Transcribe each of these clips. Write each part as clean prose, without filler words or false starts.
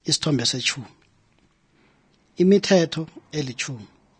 Isithombe se-10. Imithetho eli-10.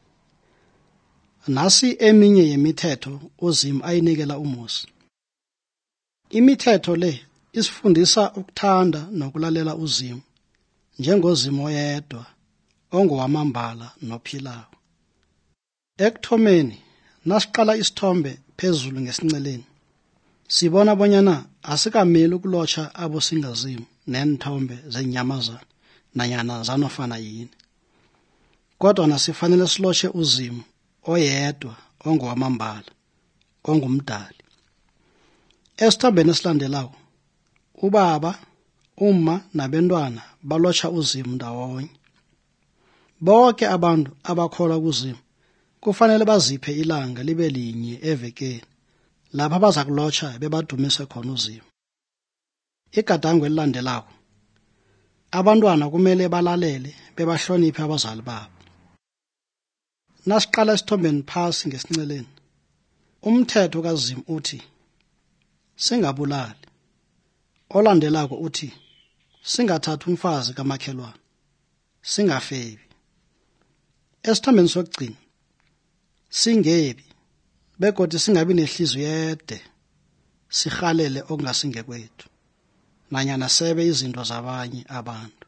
Nasi eminye yemithetho uZimu ayinikela uMose. Imithetho le isifundisa ukuthanda nokulalela uZimu njengoZimu oyedwa ongowamambala nophilayo. Ekuthomeni nasiqala isithombe phezulu ngesinceleni sibona bonyana asikameli ukulotsha abosingazimu nenthombe zenyamazana nanyana zanofana yini. Kodwa nasifanele silotshe uZimu oyedwa ongowamambala ongumdali. Esithombeni esilandelayo ubaba, uma nabantwana balotsha uZimu ndawonye. Bonke abantu abakholwa kuZimu kufanele baziphe ilanga libe linye evekeni lapha baza kulotsha bebadumise khona uZimu. Igadango elilandelayo abantwana kumele balalele bebahloniphe abazali babo. Nasiqala isithombeni phasi ngesinceleni umthetho kaZimu uthi singabulali. Olandelako uthi singathathi umfazi kamakhelwane, singafebi. Esithombeni sokugcina singebi begodwa singabi nehliziyo ede, sihalele okungasingekwethu nanyana sebe izinto zabanye abantu.